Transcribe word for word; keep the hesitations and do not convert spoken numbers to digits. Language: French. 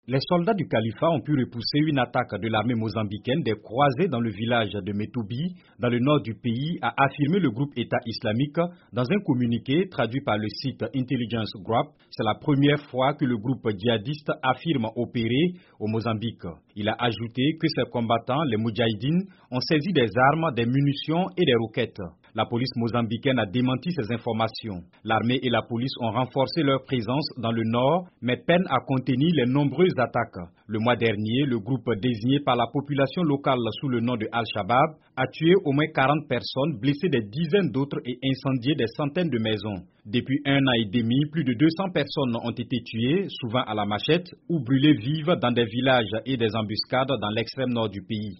Les soldats du califat ont pu repousser une attaque de l'armée mozambicaine des croisés dans le village de Metoubi, dans le nord du pays, a affirmé le groupe État islamique dans un communiqué traduit par le site Intelligence Group. C'est la première fois que le groupe djihadiste affirme opérer au Mozambique. Il a ajouté que ses combattants, les Moudjahidines, ont saisi des armes, des munitions et des roquettes. La police mozambicaine a démenti ces informations. L'armée et la police ont renforcé leur présence dans le nord, mais peinent à contenir les nombreuses attaques. Le mois dernier, le groupe désigné par la population locale sous le nom de Al-Shabaab a tué au moins quarante personnes, blessé des dizaines d'autres et incendié des centaines de maisons. Depuis un an et demi, plus de deux cents personnes ont été tuées, souvent à la machette, ou brûlées vives dans des villages et des embuscades dans l'extrême nord du pays.